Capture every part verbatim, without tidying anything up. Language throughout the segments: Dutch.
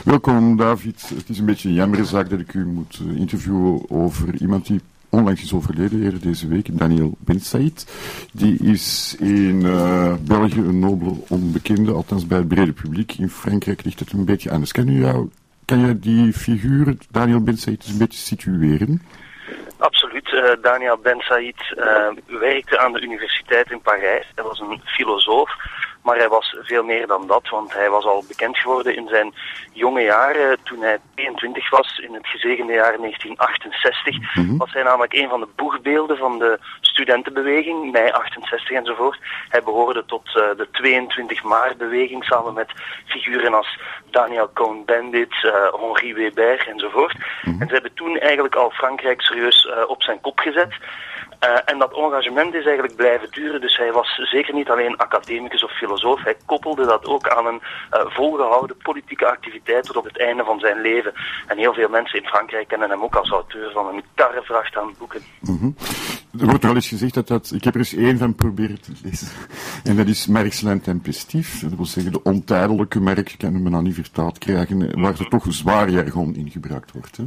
Welkom David. Het is een beetje een jammere zaak dat ik u moet uh, interviewen over iemand die onlangs is overleden, eerder deze week, Daniel Bensaïd. Die is in uh, België een nobele onbekende, althans bij het brede publiek. In Frankrijk ligt het een beetje anders. Kan u jou, kan je die figuur, Daniel Bensaïd, een beetje situeren? Absoluut. Uh, Daniel Bensaïd uh, werkte aan de universiteit in Parijs. Hij was een filosoof, maar hij was veel meer dan dat, want hij was al bekend geworden in zijn jonge jaren. Toen hij tweeëntwintig was, in het gezegende jaar negentien achtenzestig, mm-hmm. was hij namelijk een van de boegbeelden van de studentenbeweging, mei achtenzestig enzovoort. Hij behoorde tot uh, de tweeëntwintig maart-beweging, samen met figuren als Daniel Cohn-Bendit, uh, Henri Weber enzovoort. Mm-hmm. En ze hebben toen eigenlijk al Frankrijk serieus uh, op zijn kop gezet. Uh, en dat engagement is eigenlijk blijven duren, dus hij was zeker niet alleen academicus of filosoof, hij koppelde dat ook aan een uh, volgehouden politieke activiteit tot op het einde van zijn leven. En heel veel mensen in Frankrijk kennen hem ook als auteur van een karrevracht aan boeken. Mm-hmm. Er wordt wel eens gezegd dat dat, ik heb er eens één van proberen te lezen, en dat is Marx l'intempestif, dat wil zeggen de ontijdelijke Marx, ik kan hem nou niet vertaald krijgen, waar er toch zwaar jargon in gebruikt wordt, hè?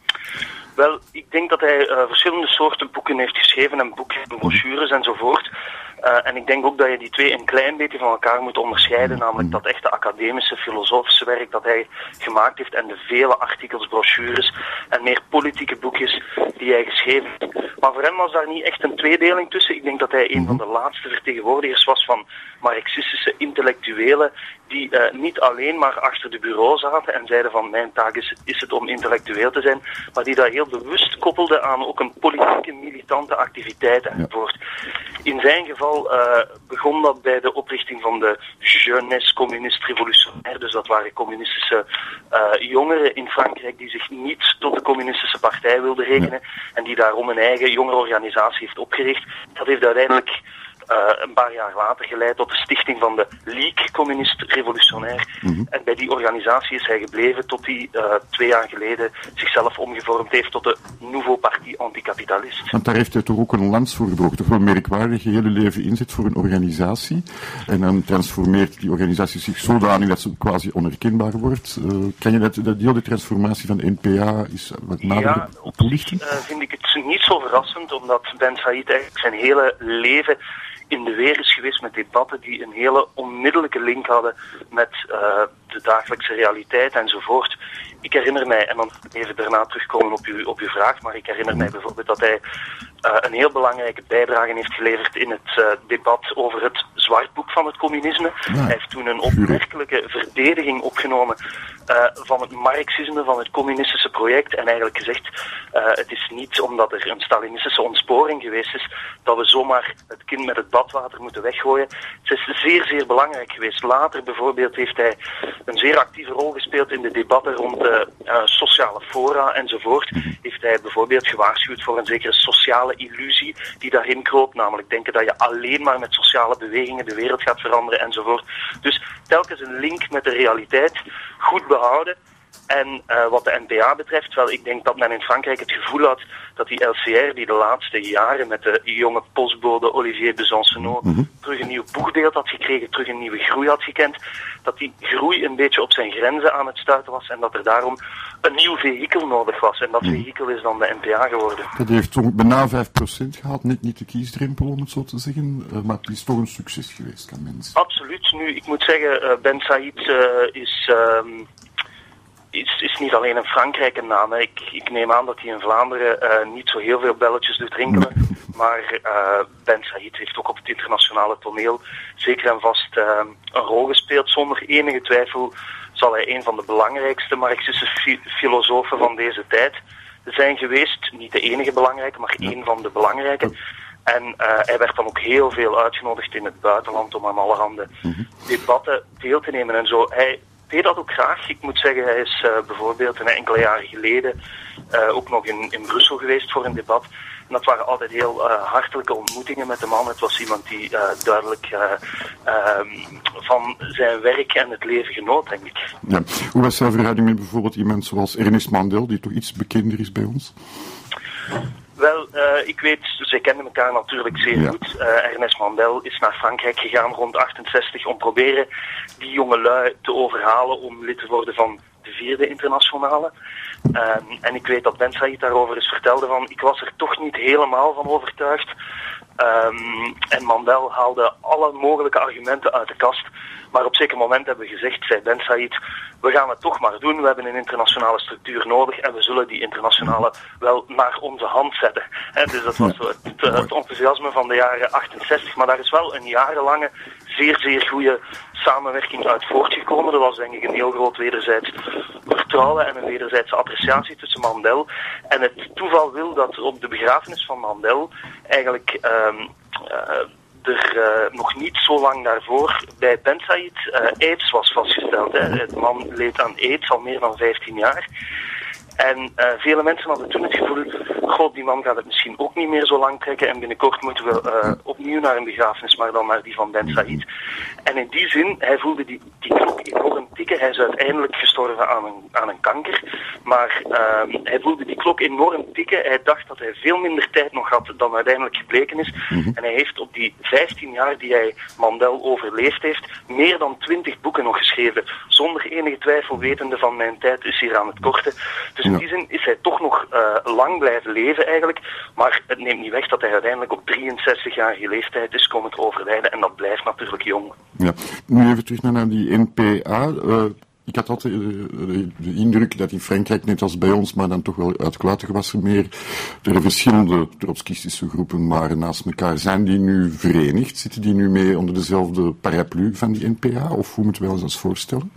Wel, ik denk dat hij uh, verschillende soorten boeken heeft geschreven en boeken, brochures enzovoort. Uh, en ik denk ook dat je die twee een klein beetje van elkaar moet onderscheiden, namelijk dat echte academische, filosofische werk dat hij gemaakt heeft en de vele artikels, brochures en meer politieke boekjes die hij geschreven heeft. Maar voor hem was daar niet echt een tweedeling tussen. Ik denk dat hij een van de laatste vertegenwoordigers was van marxistische intellectuelen die uh, niet alleen maar achter de bureau zaten en zeiden van mijn taak is, is het om intellectueel te zijn, maar die dat heel bewust koppelden aan ook een politieke, militante activiteit enzovoort. In zijn geval uh, begon dat bij de oprichting van de Jeunesse Communiste Révolutionnaire, dus dat waren communistische uh, jongeren in Frankrijk die zich niet tot de communistische partij wilden rekenen en die daarom een eigen jongerenorganisatie heeft opgericht. Dat heeft uiteindelijk Uh, een paar jaar later geleid tot de stichting van de Ligue Communiste Révolutionnaire. Mm-hmm. En bij die organisatie is hij gebleven tot hij uh, twee jaar geleden zichzelf omgevormd heeft tot de Nouveau Parti Anticapitalist. Want daar heeft hij toch ook een lans voor gebroken. Toch wel merkwaardig, je hele leven inzet voor een organisatie. En dan transformeert die organisatie zich zodanig dat ze quasi onherkenbaar wordt. Uh, kan je dat, dat deel de transformatie van de N P A is wat nader ja, toelichten? Ja, uh, vind ik het niet zo verrassend, omdat Bensaïd eigenlijk zijn hele leven in de weer is geweest met debatten die een hele onmiddellijke link hadden met uh, de dagelijkse realiteit enzovoort. Ik herinner mij, en dan even daarna terugkomen op uw, op uw vraag, maar ik herinner mij bijvoorbeeld dat hij uh, een heel belangrijke bijdrage heeft geleverd in het uh, debat over het zwartboek van het communisme. Ja. Hij heeft toen een opmerkelijke verdediging opgenomen uh, van het marxisme, van het communistische project en eigenlijk gezegd, uh, het is niet omdat er een stalinistische ontsporing geweest is, dat we zomaar het kind met het badwater moeten weggooien. Het is zeer, zeer belangrijk geweest. Later bijvoorbeeld heeft hij een zeer actieve rol gespeeld in de debatten rond de uh, sociale fora enzovoort. Heeft hij bijvoorbeeld gewaarschuwd voor een zekere sociale illusie die daarin kroop, namelijk denken dat je alleen maar met sociale bewegingen de wereld gaat veranderen enzovoort. Dus telkens een link met de realiteit, goed behouden. En uh, wat de N P A betreft, wel, ik denk dat men in Frankrijk het gevoel had dat die L C R, die de laatste jaren met de jonge postbode Olivier Besancenot mm-hmm. terug een nieuw boegbeeld had gekregen, terug een nieuwe groei had gekend, dat die groei een beetje op zijn grenzen aan het stuiten was en dat er daarom een nieuw vehikel nodig was. En dat mm. vehikel is dan de N P A geworden. Dat heeft toch bijna vijf procent gehaald, net niet de kiesdrempel om het zo te zeggen, uh, maar het is toch een succes geweest, kan mensen. Absoluut. Nu, ik moet zeggen, uh, Bensaïd uh, is... Uh, Is, is niet alleen in Frankrijk een naam. Hè. Ik, ik neem aan dat hij in Vlaanderen uh, niet zo heel veel belletjes doet rinkelen. Maar uh, Bensaïd heeft ook op het internationale toneel zeker en vast uh, een rol gespeeld. Zonder enige twijfel zal hij een van de belangrijkste marxistische fi- filosofen van deze tijd zijn geweest. Niet de enige belangrijke, maar één van de belangrijke. En uh, hij werd dan ook heel veel uitgenodigd in het buitenland om aan allerhande debatten deel te nemen en zo. Hij deed dat ook graag. Ik moet zeggen, hij is uh, bijvoorbeeld een enkele jaren geleden uh, ook nog in, in Brussel geweest voor een debat. En dat waren altijd heel uh, hartelijke ontmoetingen met de man. Het was iemand die uh, duidelijk uh, uh, van zijn werk en het leven genoot, denk ik. Ja. Hoe was jouw verhouding met bijvoorbeeld iemand zoals Ernest Mandel, die toch iets bekender is bij ons? Wel, uh, ik weet, zij kenden elkaar natuurlijk zeer ja. goed. Uh, Ernest Mandel is naar Frankrijk gegaan rond achtenzestig om proberen die jongelui te overhalen om lid te worden van de vierde internationale. Um, en ik weet dat Ben Saïd daarover eens vertelde van, ik was er toch niet helemaal van overtuigd. Um, en Mandel haalde alle mogelijke argumenten uit de kast. Maar op zeker moment hebben we gezegd, zei Ben Saïd, we gaan het toch maar doen. We hebben een internationale structuur nodig en we zullen die internationale wel naar onze hand zetten. He, dus dat was zo het, het, het enthousiasme van de jaren achtenzestig. Maar daar is wel een jarenlange, zeer, zeer goede samenwerking uit voortgekomen. Er was denk ik een heel groot wederzijds vertrouwen en een wederzijdse appreciatie tussen Mandel. En het toeval wil dat op de begrafenis van Mandel eigenlijk Um, uh, er uh, nog niet zo lang daarvoor bij Ben Saïd uh, AIDS was vastgesteld. Hè. De man leed aan AIDS al meer dan vijftien jaar. En uh, vele mensen hadden toen het gevoel, god, die man gaat het misschien ook niet meer zo lang trekken en binnenkort moeten we uh, opnieuw naar een begrafenis, maar dan naar die van Ben Saïd. En in die zin, hij voelde die, die klok enorm tikken. Hij is uiteindelijk gestorven aan een, aan een kanker, maar uh, hij voelde die klok enorm tikken. Hij dacht dat hij veel minder tijd nog had dan uiteindelijk gebleken is. Mm-hmm. En hij heeft op die vijftien jaar die hij Mandel overleefd heeft, meer dan twintig boeken nog geschreven. Zonder enige twijfel wetende van mijn tijd is hier aan het korte. Dus in die zin is hij toch nog uh, lang blijven leven eigenlijk, maar het neemt niet weg dat hij uiteindelijk op drieënzestigjarige leeftijd is komen te overlijden en dat blijft natuurlijk jong. Ja, nu even terug naar die N P A. Uh, ik had altijd uh, de, de indruk dat in Frankrijk, net als bij ons, maar dan toch wel uitklatig was er meer, er verschillende trotskistische groepen waren naast elkaar. Zijn die nu verenigd? Zitten die nu mee onder dezelfde paraplu van die N P A? Of hoe moeten we ons dat voorstellen?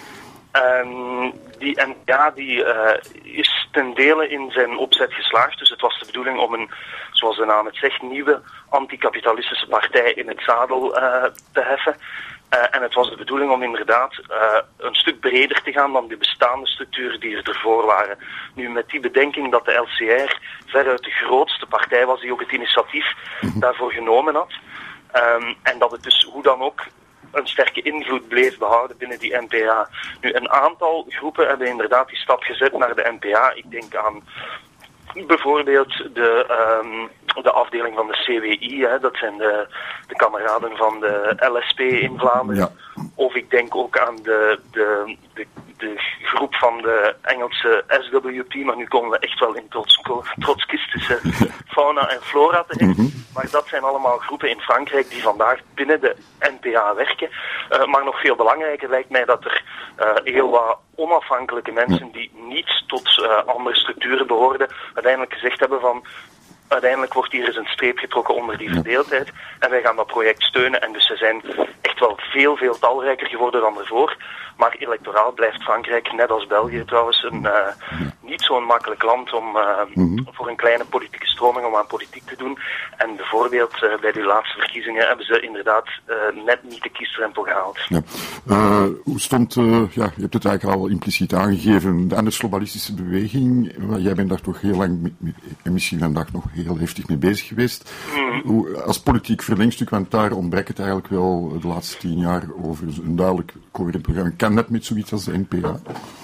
Um, die N P A die, uh, is ten dele in zijn opzet geslaagd. Dus het was de bedoeling om een, zoals de naam het zegt, nieuwe anticapitalistische partij in het zadel uh, te heffen. Uh, en het was de bedoeling om inderdaad uh, een stuk breder te gaan dan de bestaande structuren die er ervoor waren. Nu met die bedenking dat de L C R veruit de grootste partij was die ook het initiatief daarvoor genomen had. Um, en dat het dus hoe dan ook een sterke invloed bleef behouden binnen die N P A. Nu, een aantal groepen hebben inderdaad die stap gezet naar de N P A. Ik denk aan bijvoorbeeld de, um, de afdeling van de C W I, hè, dat zijn de, de kameraden van de L S P in Vlaanderen. Ja. Of ik denk ook aan de, de, de, de groep van de Engelse S W P, maar nu komen we echt wel in trots, trotskistische fauna en flora terecht. Mm-hmm. Maar dat zijn allemaal groepen in Frankrijk die vandaag binnen de N P A werken. Uh, maar nog veel belangrijker lijkt mij dat er uh, heel wat onafhankelijke mensen die niet tot uh, andere structuren behoorden, uiteindelijk gezegd hebben van uiteindelijk wordt hier eens een streep getrokken onder die verdeeldheid en wij gaan dat project steunen. En dus ze zijn echt wel veel, veel talrijker geworden dan ervoor. Maar electoraal blijft Frankrijk, net als België trouwens, een uh, niet zo'n makkelijk land om uh, mm-hmm. voor een kleine politieke stroming om aan politiek te doen. En bijvoorbeeld uh, bij die laatste verkiezingen hebben ze inderdaad uh, net niet de kiesdrempel gehaald. Ja. Uh, hoe stond, uh, ja, je hebt het eigenlijk al impliciet aangegeven, de andersglobalistische beweging. Jij bent daar toch heel lang, en misschien vandaag nog heel heftig mee bezig geweest. Mm-hmm. Hoe, als politiek verlengstuk, want daar ontbreekt het eigenlijk wel de laatste tien jaar over een duidelijk coherent programma. Kan dat met zoiets als de N P A?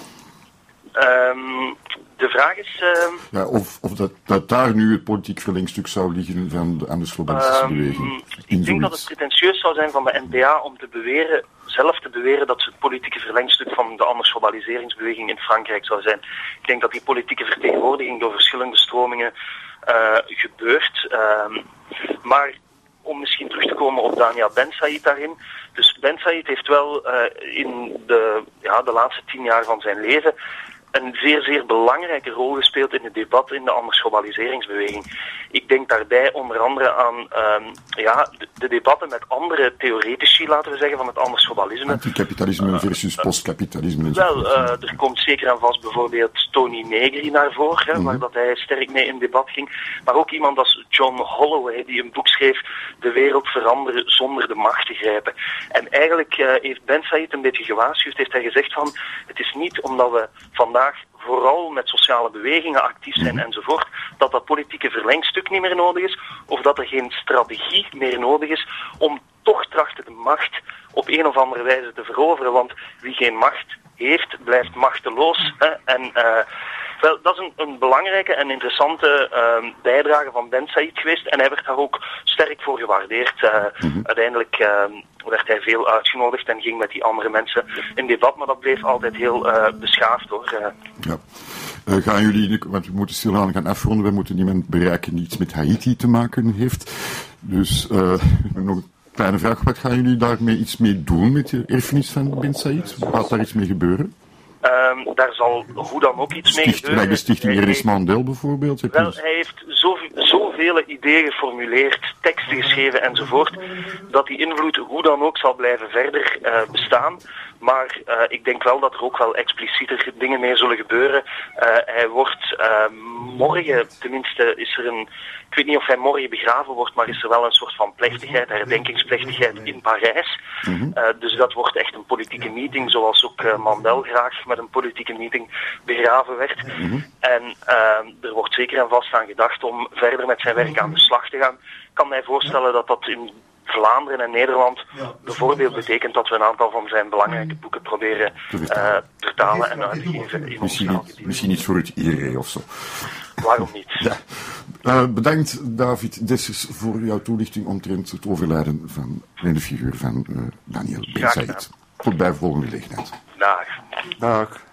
Um, de vraag is... Uh... Ja, of of dat, dat daar nu het politiek verlengstuk zou liggen van de andersglobalistische um, beweging. Ik denk dat het pretentieus zou zijn van de N P A om te beweren, zelf te beweren dat ze het politieke verlengstuk van de andersglobaliseringsbeweging in Frankrijk zou zijn. Ik denk dat die politieke vertegenwoordiging door verschillende stromingen uh, gebeurt. Uh, maar om misschien terug te komen op Dania Ben Saïd daarin. Dus Ben Saïd heeft wel uh, in de, ja, de laatste tien jaar van zijn leven een zeer, zeer belangrijke rol gespeeld in het debat in de andersglobaliseringsbeweging. Ik denk daarbij onder andere aan um, ja, de, de debatten met andere theoretici, laten we zeggen, van het andersglobalisme. Anticapitalisme versus uh, postkapitalisme. Uh, wel, uh, er komt zeker en vast bijvoorbeeld Tony Negri naar voren, hè, mm-hmm. waar dat hij sterk mee in debat ging. Maar ook iemand als John Holloway, die een boek schreef, De wereld veranderen zonder de macht te grijpen. En eigenlijk uh, heeft Ben Saïd een beetje gewaarschuwd, heeft hij gezegd van, het is niet omdat we vandaag vooral met sociale bewegingen actief zijn enzovoort, dat dat politieke verlengstuk niet meer nodig is, of dat er geen strategie meer nodig is om toch trachten de macht op een of andere wijze te veroveren. Want wie geen macht heeft, blijft machteloos. Hè? En uh, Wel, dat is een, een belangrijke en interessante uh, bijdrage van Ben Saïd geweest en hij werd daar ook sterk voor gewaardeerd. Uh, mm-hmm. Uiteindelijk uh, werd hij veel uitgenodigd en ging met die andere mensen in debat, maar dat bleef altijd heel uh, beschaafd hoor. Uh. Ja. Uh, gaan jullie, want we moeten stilaan gaan afronden, we moeten iemand bereiken die iets met Haiti te maken heeft. Dus uh, nog een kleine vraag, wat gaan jullie daarmee iets mee doen met de erfenis van Ben Saïd? Gaat daar iets mee gebeuren? Um, daar zal hoe dan ook iets Sticht, mee gebeuren. Bij de stichting Ernest Mandel bijvoorbeeld? Wel, dus... hij heeft zoveel ideeën geformuleerd, teksten geschreven enzovoort, dat die invloed hoe dan ook zal blijven verder uh, bestaan. Maar uh, ik denk wel dat er ook wel explicieter dingen mee zullen gebeuren. Uh, hij wordt uh, morgen, tenminste is er een... Ik weet niet of hij morgen begraven wordt, maar is er wel een soort van plechtigheid, herdenkingsplechtigheid in Parijs. Mm-hmm. Uh, dus dat wordt echt een politieke meeting, zoals ook uh, Mandel graag met een politieke meeting begraven werd. Mm-hmm. En uh, er wordt zeker en vast aan gedacht om verder met zijn werk aan de slag te gaan. Ik kan mij voorstellen dat dat in Vlaanderen en Nederland bijvoorbeeld betekent dat we een aantal van zijn belangrijke boeken proberen uh, vertalen en uit te geven in ons taalgebied. Misschien iets voor het I R E of zo. Waarom niet? Ja. Uh, bedankt David Dessers voor jouw toelichting omtrent het overlijden van de figuur van uh, Daniel Ben Saïd. Tot bij volgende gelegenheid. Dag. Dag.